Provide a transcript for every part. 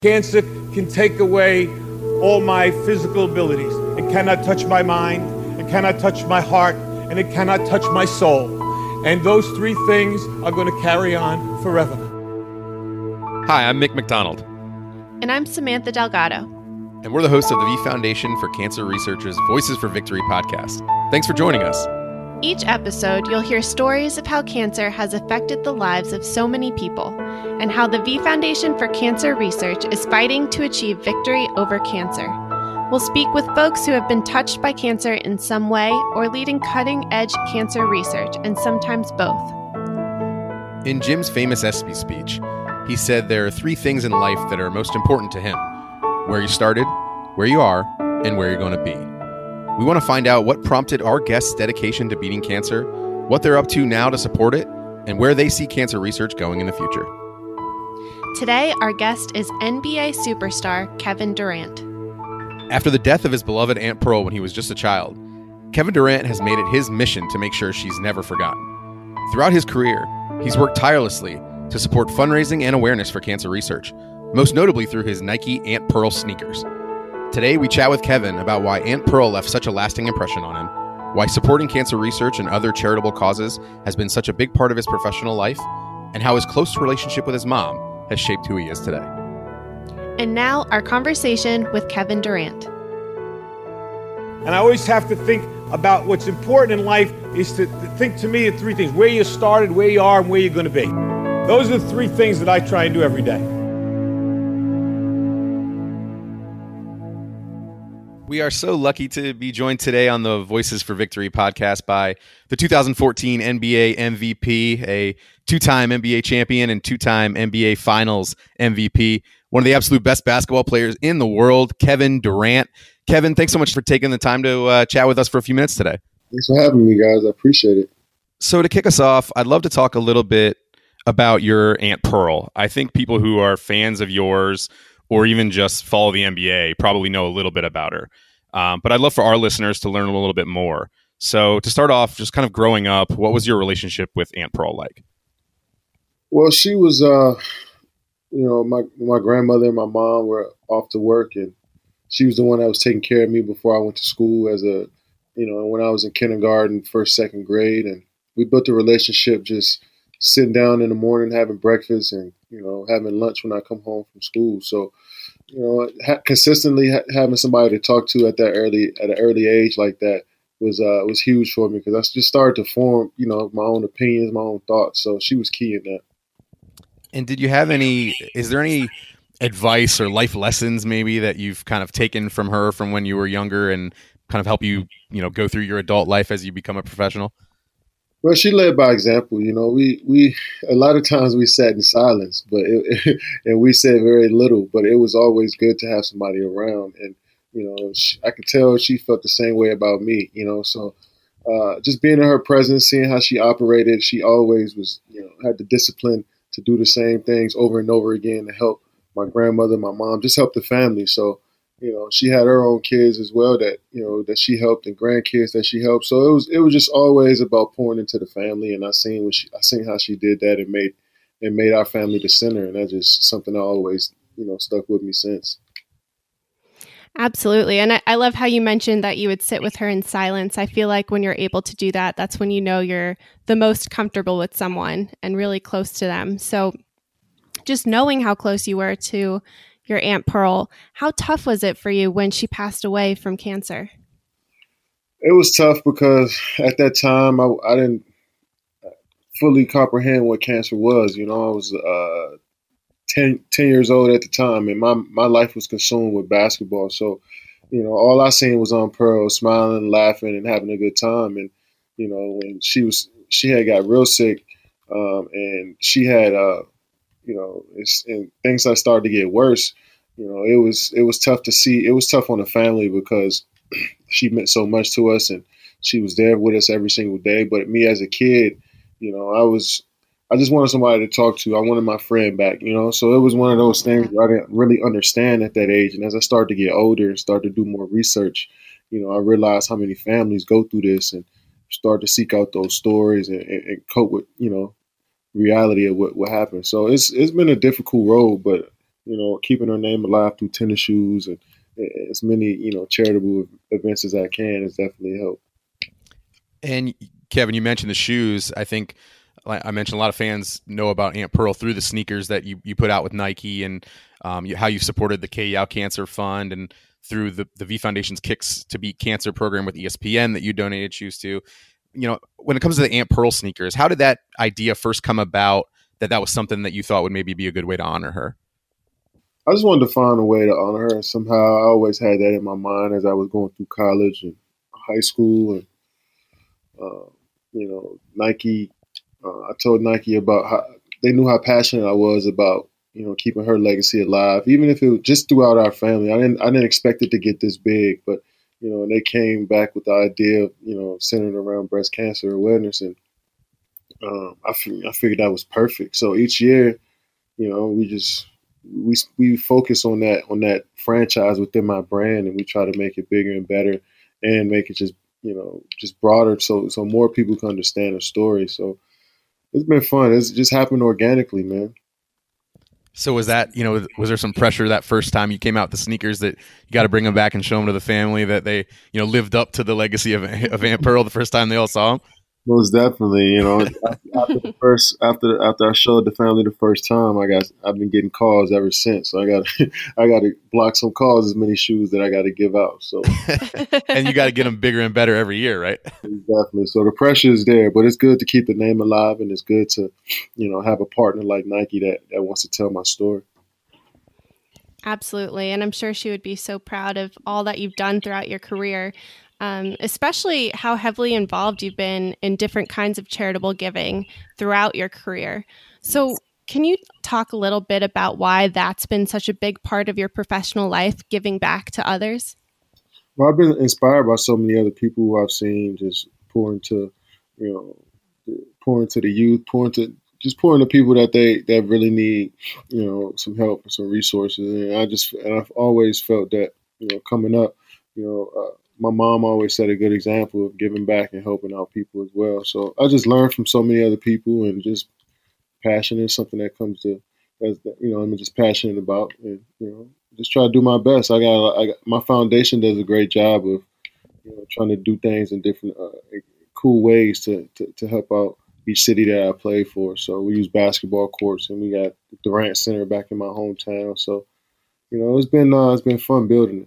Cancer can take away all my physical abilities. It cannot touch my mind, it cannot touch my heart, and it cannot touch my soul. And those three things are going to carry on forever. Hi, I'm Mick McDonald. And I'm Samantha Delgado. And we're the hosts of the V Foundation for Cancer Research's Voices for Victory podcast. Thanks for joining us. Each episode, you'll hear stories of how cancer has affected the lives of so many people, and how the V Foundation for Cancer Research is fighting to achieve victory over cancer. We'll speak with folks who have been touched by cancer in some way or leading cutting-edge cancer research, and sometimes both. In Jim's famous ESPY speech, he said there are three things in life that are most important to him: where you started, where you are, and where you're going to be. We want to find out what prompted our guests' dedication to beating cancer, what they're up to now to support it, and where they see cancer research going in the future. Today, our guest is NBA superstar Kevin Durant. After the death of his beloved Aunt Pearl when he was just a child, Kevin Durant has made it his mission to make sure she's never forgotten. Throughout his career, he's worked tirelessly to support fundraising and awareness for cancer research, most notably through his Nike Aunt Pearl sneakers. Today, we chat with Kevin about why Aunt Pearl left such a lasting impression on him, why supporting cancer research and other charitable causes has been such a big part of his professional life, and how his close relationship with his mom has shaped who he is today. And now, our conversation with Kevin Durant. And I always have to think about what's important in life is to think, to me, of three things: where you started, where you are, and where you're going to be. Those are the three things that I try and do every day. We are so lucky to be joined today on the Voices for Victory podcast by the 2014 NBA MVP, a two-time NBA champion and two-time NBA Finals MVP, one of the absolute best basketball players in the world, Kevin Durant. Kevin, thanks so much for taking the time to chat with us for a few minutes today. Thanks for having me, guys. I appreciate it. So to kick us off, I'd love to talk a little bit about your Aunt Pearl. I think people who are fans of yours or even just follow the NBA probably know a little bit about her. But I'd love for our listeners to learn a little bit more. So to start off, just kind of growing up, what was your relationship with Aunt Pearl like? Well, she was, my grandmother and my mom were off to work, and she was the one that was taking care of me before I went to school when I was in kindergarten, first, second grade. And we built a relationship just sitting down in the morning, having breakfast and, having lunch when I come home from school. So, consistently having somebody to talk to at an early age like that was huge for me, because I just started to form, my own opinions, my own thoughts. So she was key in that. And is there any advice or life lessons maybe that you've kind of taken from her from when you were younger and kind of help you, go through your adult life as you become a professional? Well, she led by example. We a lot of times we sat in silence, and we said very little. But it was always good to have somebody around, and I could tell she felt the same way about me. So just being in her presence, seeing how she operated, she always was, had the discipline to do the same things over and over again to help my grandmother, my mom, just help the family. So. She had her own kids as well that she helped, and grandkids that she helped. So it was just always about pouring into the family. And I seen how she did that and made our family the center. And that's just something I always, stuck with me since. Absolutely. And I love how you mentioned that you would sit with her in silence. I feel like when you're able to do that, that's when you're the most comfortable with someone and really close to them. So just knowing how close you were to your Aunt Pearl, how tough was it for you when she passed away from cancer? It was tough because at that time I didn't fully comprehend what cancer was. I was 10 years old at the time, and my life was consumed with basketball. So, all I seen was Aunt Pearl smiling, laughing, and having a good time. And, when she had got real sick, and she had and things that started to get worse. It was tough to see. It was tough on the family because she meant so much to us, and she was there with us every single day. But me as a kid, I just wanted somebody to talk to. I wanted my friend back, So it was one of those things where I didn't really understand at that age. And as I started to get older and start to do more research, I realized how many families go through this and start to seek out those stories and cope with, reality of what happened. So it's been a difficult road, but keeping her name alive through tennis shoes and as many, charitable events as I can has definitely helped. And Kevin, you mentioned the shoes. I think I mentioned a lot of fans know about Aunt Pearl through the sneakers that you put out with Nike, and how you've supported the K-Yow Cancer Fund, and through the V Foundation's Kicks to Beat Cancer program with ESPN that you donated shoes to. When it comes to the Aunt Pearl sneakers, how did that idea first come about, that was something that you thought would maybe be a good way to honor her? I just wanted to find a way to honor her. And somehow I always had that in my mind as I was going through college and high school. And, Nike, I told Nike about how they knew how passionate I was about, keeping her legacy alive, even if it was just throughout our family. I didn't expect it to get this big, but, and they came back with the idea of, centered around breast cancer awareness. And I figured that was perfect. So each year, we focus on that franchise within my brand, and we try to make it bigger and better and make it just broader so more people can understand the story. So it's been fun. It's just happened organically, man. So was there some pressure that first time you came out with the sneakers that you got to bring them back and show them to the family that they, lived up to the legacy of Aunt Pearl the first time they all saw them? Most definitely, after I showed the family the first time, I've been getting calls ever since. So I got to block some calls, as many shoes that I got to give out. So and you got to get them bigger and better every year, right? Definitely. So the pressure is there, but it's good to keep the name alive, and it's good to, have a partner like Nike that wants to tell my story. Absolutely, and I'm sure she would be so proud of all that you've done throughout your career. Especially how heavily involved you've been in different kinds of charitable giving throughout your career. So can you talk a little bit about why that's been such a big part of your professional life, giving back to others? Well, I've been inspired by so many other people who I've seen just pour into the youth, pour into people that really need, some help and some resources. And I've always felt that, coming up, my mom always set a good example of giving back and helping out people as well. So I just learned from so many other people, and just passion is something that comes to, I'm just passionate about, and, just try to do my best. I got my foundation does a great job of, trying to do things in different cool ways to help out each city that I play for. So we use basketball courts, and we got the Durant Center back in my hometown. So, it's been fun building it.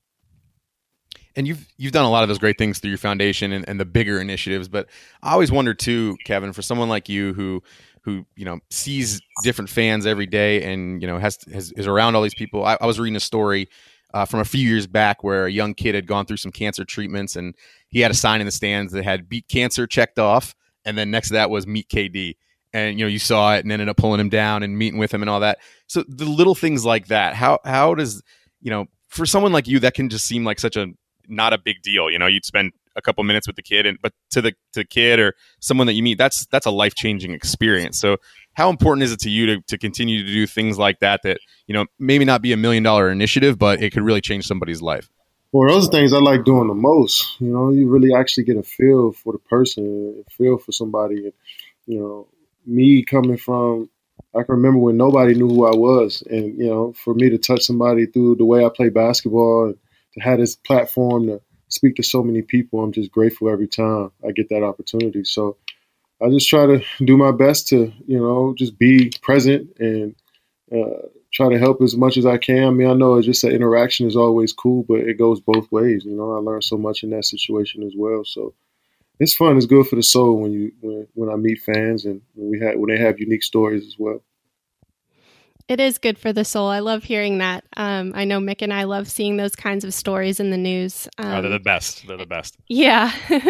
And you've done a lot of those great things through your foundation and the bigger initiatives. But I always wonder too, Kevin, for someone like you who sees different fans every day and is around all these people. I was reading a story from a few years back where a young kid had gone through some cancer treatments, and he had a sign in the stands that had "Beat Cancer" checked off, and then next to that was "Meet KD." And you saw it and ended up pulling him down and meeting with him and all that. So the little things like that, how does for someone like you that can just seem like such a not a big deal, you'd spend a couple minutes with the kid, but to the kid or someone that you meet, that's a life-changing experience. So how important is it to you to continue to do things like that maybe not be $1 million initiative, but it could really change somebody's life? Well, those are things I like doing the most. You really actually get a feel for the person, a feel for somebody. And, me coming from, I can remember when nobody knew who I was, and, for me to touch somebody through the way I play basketball, and to have this platform to speak to so many people, I'm just grateful every time I get that opportunity. So I just try to do my best to, just be present and try to help as much as I can. I mean, I know it's just that interaction is always cool, but it goes both ways. I learned so much in that situation as well. So it's fun. It's good for the soul when I meet fans and when they have unique stories as well. It is good for the soul. I love hearing that. I know Mick and I love seeing those kinds of stories in the news. They're the best. They're the best. Yeah.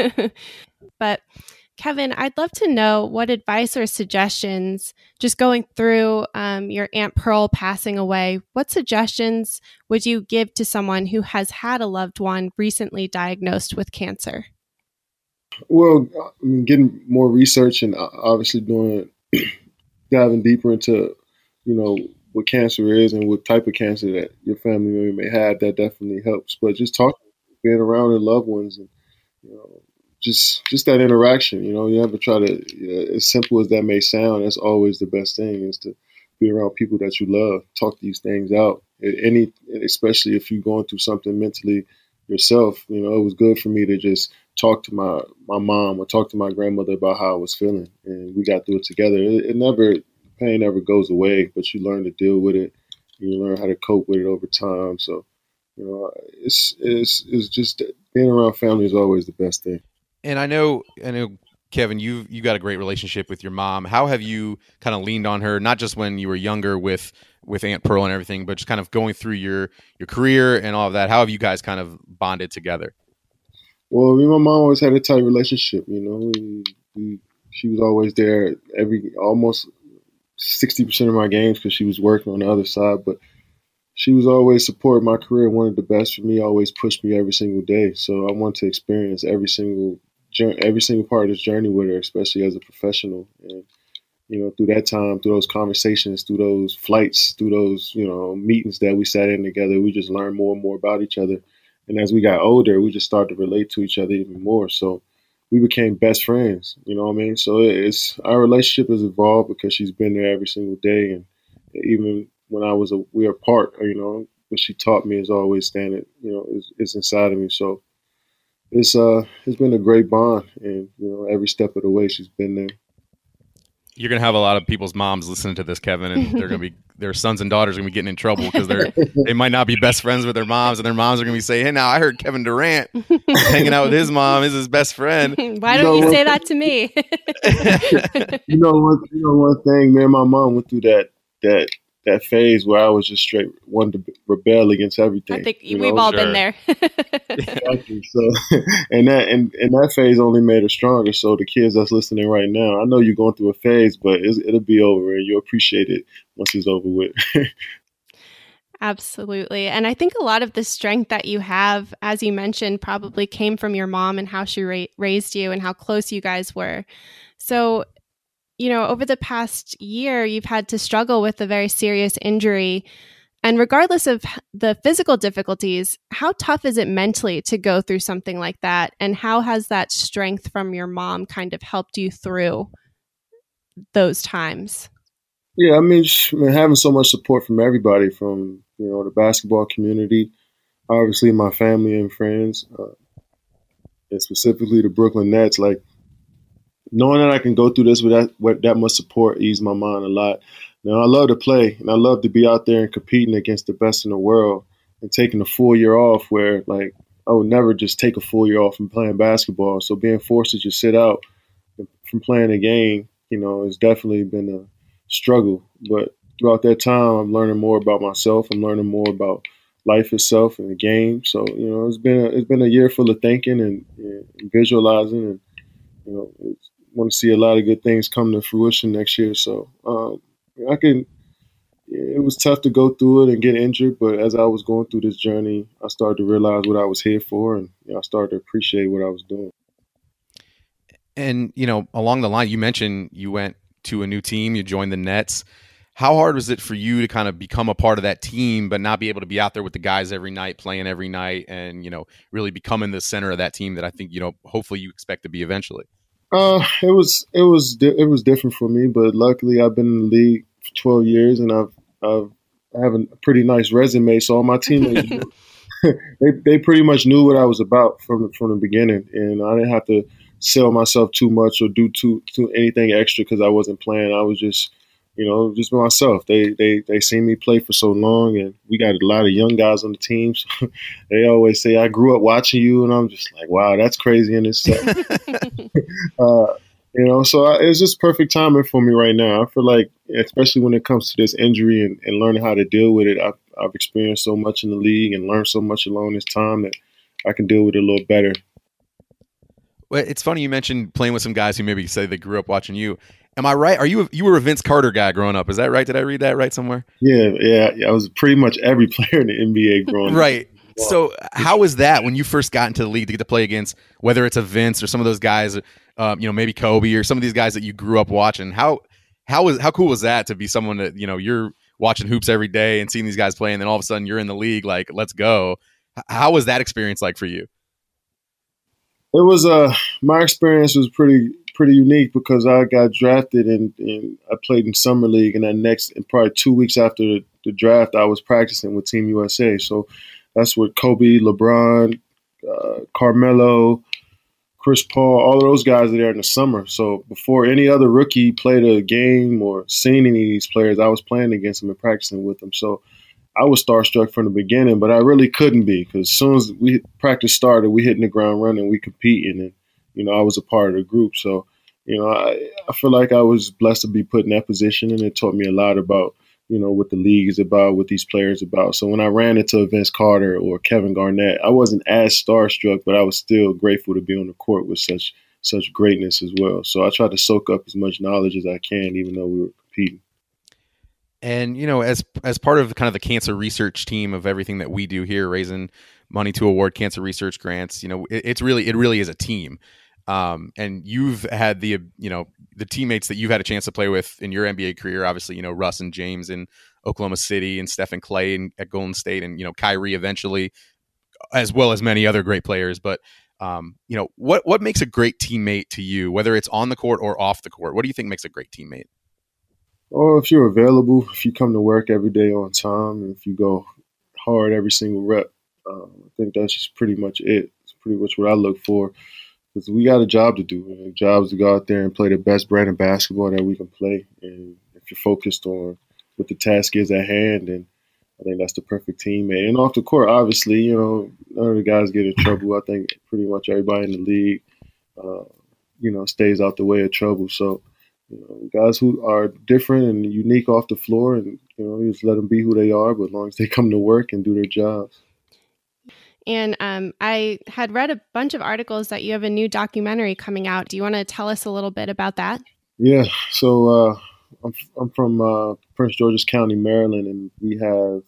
But Kevin, I'd love to know what advice or suggestions, just going through your Aunt Pearl passing away, what suggestions would you give to someone who has had a loved one recently diagnosed with cancer? Well, getting more research and obviously diving deeper into what cancer is and what type of cancer that your family member may have, that definitely helps. But just talking, being around your loved ones, and just that interaction. You never try to, as simple as that may sound, that's always the best thing, is to be around people that you love, talk these things out. Especially if you're going through something mentally yourself, it was good for me to just talk to my mom or talk to my grandmother about how I was feeling, and we got through it together. Pain never goes away, but you learn to deal with it. And you learn how to cope with it over time. So, it's just being around family is always the best thing. And I know, Kevin, you got a great relationship with your mom. How have you kind of leaned on her, not just when you were younger with Aunt Pearl and everything, but just kind of going through your career and all of that? How have you guys kind of bonded together? Well, me and my mom always had a tight relationship. She was always there almost 60% of my games because she was working on the other side, but she was always supporting my career, wanted the best for me, always pushed me every single day. So I wanted to experience every single part of this journey with her, especially as a professional. And, through that time, through those conversations, through those flights, through those, meetings that we sat in together, we just learned more and more about each other. And as we got older, we just started to relate to each other even more. So we became best friends, you know what I mean? So our relationship has evolved because she's been there every single day. And even when we were apart, what she taught me is always standing, it's inside of me. So it's been a great bond, and, every step of the way she's been there. You're going to have a lot of people's moms listening to this, Kevin, and their sons and daughters are going to be getting in trouble because they might not be best friends with their moms, and their moms are going to be saying, "Hey, now I heard Kevin Durant hanging out with his mom is his best friend." Why don't you say that to me? One thing, me and my mom went through that phase where I was just straight wanted to rebel against everything. I think we've all been there. Exactly. So, and that phase only made her stronger. So the kids that's listening right now, I know you're going through a phase, but it'll be over, and you'll appreciate it once it's over with. Absolutely. And I think a lot of the strength that you have, as you mentioned, probably came from your mom and how she raised you and how close you guys were. So, over the past year, you've had to struggle with a very serious injury. And regardless of the physical difficulties, how tough is it mentally to go through something like that? And how has that strength from your mom kind of helped you through those times? Yeah, having so much support from everybody, from, the basketball community, obviously my family and friends, and specifically the Brooklyn Nets, like, knowing that I can go through this with that much support eased my mind a lot. Now, I love to play, and I love to be out there and competing against the best in the world, and taking a full year off where, like, I would never just take a full year off from playing basketball. So being forced to just sit out from playing a game, has definitely been a struggle. But throughout that time, I'm learning more about myself. I'm learning more about life itself and the game. So, it's been a year full of thinking and visualizing, and, want to see a lot of good things come to fruition next year. So it was tough to go through it and get injured, but as I was going through this journey, I started to realize what I was here for, and I started to appreciate what I was doing. And, along the line, you mentioned you went to a new team, you joined the Nets. How hard was it for you to kind of become a part of that team, but not be able to be out there with the guys every night, playing every night, and, really becoming the center of that team that I think, hopefully you expect to be eventually? It was different for me, but luckily I've been in the league for 12 years, and I have a pretty nice resume. So all my teammates, they pretty much knew what I was about from the beginning, and I didn't have to sell myself too much or do too anything extra because I wasn't playing. I was just myself. They seen me play for so long, and we got a lot of young guys on the team. So they always say, "I grew up watching you," and I'm just like, "Wow, that's crazy in itself." So it's just perfect timing for me right now. I feel like, especially when it comes to this injury and learning how to deal with it, I've experienced so much in the league and learned so much along this time that I can deal with it a little better. Well, it's funny you mentioned playing with some guys who maybe say they grew up watching you. Am I right? You were a Vince Carter guy growing up? Is that right? Did I read that right somewhere? Yeah. I was pretty much every player in the NBA growing up. Right. So how was that when you first got into the league to get to play against, whether it's a Vince or some of those guys, maybe Kobe or some of these guys that you grew up watching? How cool was that to be someone that, you're watching hoops every day and seeing these guys play, and then all of a sudden you're in the league, like, let's go. How was that experience like for you? It was my experience was pretty pretty unique because I got drafted and I played in summer league, and and probably 2 weeks after the draft, I was practicing with Team USA. So that's what Kobe, LeBron, Carmelo, Chris Paul, all of those guys are there in the summer. So before any other rookie played a game or seen any of these players, I was playing against them and practicing with them. So I was starstruck from the beginning, but I really couldn't be because as soon as practice started, we hitting the ground running, we competing, and I was a part of the group. So I feel like I was blessed to be put in that position, and it taught me a lot about what the league is about, what these players about. So when I ran into Vince Carter or Kevin Garnett, I wasn't as starstruck, but I was still grateful to be on the court with such greatness as well. So I tried to soak up as much knowledge as I can, even though we were competing. And, as part of kind of the cancer research team of everything that we do here, raising money to award cancer research grants, it really is a team. And you've had the teammates that you've had a chance to play with in your NBA career, obviously, Russ and James in Oklahoma City and Stephen Clay at Golden State and, Kyrie eventually, as well as many other great players. But, what makes a great teammate to you, whether it's on the court or off the court? What do you think makes a great teammate? Or if you're available, if you come to work every day on time, and if you go hard every single rep, I think that's just pretty much it. It's pretty much what I look for. Because we got a job to do. The job is to go out there and play the best brand of basketball that we can play. And if you're focused on what the task is at hand, then I think that's the perfect teammate. And off the court, obviously, none of the guys get in trouble. I think pretty much everybody in the league, stays out the way of trouble. So, guys who are different and unique off the floor, and you just let them be who they are. But as long as they come to work and do their jobs. And I had read a bunch of articles that you have a new documentary coming out. Do you want to tell us a little bit about that? Yeah. So I'm from Prince George's County, Maryland, and we have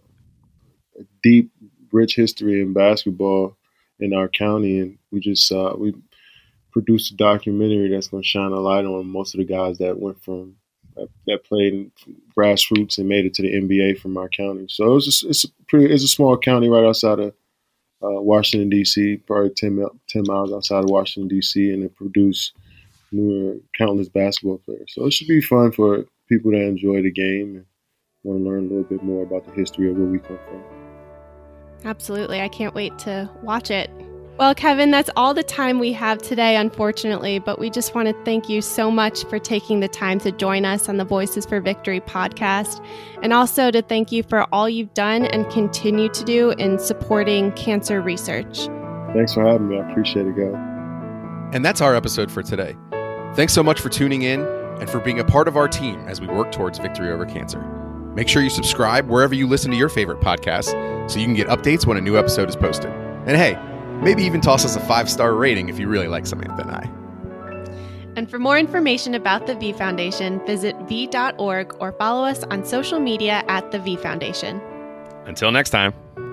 a deep, rich history in basketball in our county. And we just we produced a documentary that's going to shine a light on most of the guys that went that played in grassroots and made it to the NBA from our county. So it's a small county right outside of Washington, D.C., probably 10 miles outside of Washington, D.C., and it produced countless basketball players. So it should be fun for people that enjoy the game and want to learn a little bit more about the history of where we come from. Absolutely. I can't wait to watch it. Well, Kevin, that's all the time we have today, unfortunately, but we just want to thank you so much for taking the time to join us on the Voices for Victory podcast, and also to thank you for all you've done and continue to do in supporting cancer research. Thanks for having me. I appreciate it, guys. And that's our episode for today. Thanks so much for tuning in and for being a part of our team as we work towards victory over cancer. Make sure you subscribe wherever you listen to your favorite podcasts so you can get updates when a new episode is posted. And hey, maybe even toss us a 5-star rating if you really like Samantha and I. And for more information about the V Foundation, visit v.org or follow us on social media at the V Foundation. Until next time.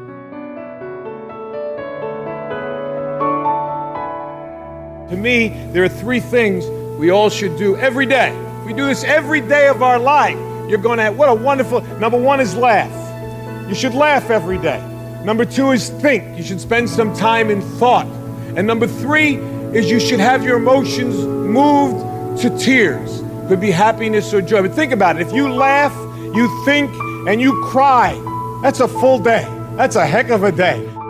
To me, there are 3 things we all should do every day. We do this every day of our life. You're going to have, what a wonderful, number 1 is laugh. You should laugh every day. Number 2 is think. You should spend some time in thought. And number 3 is you should have your emotions moved to tears. Could be happiness or joy. But think about it. If you laugh, you think, and you cry, that's a full day. That's a heck of a day.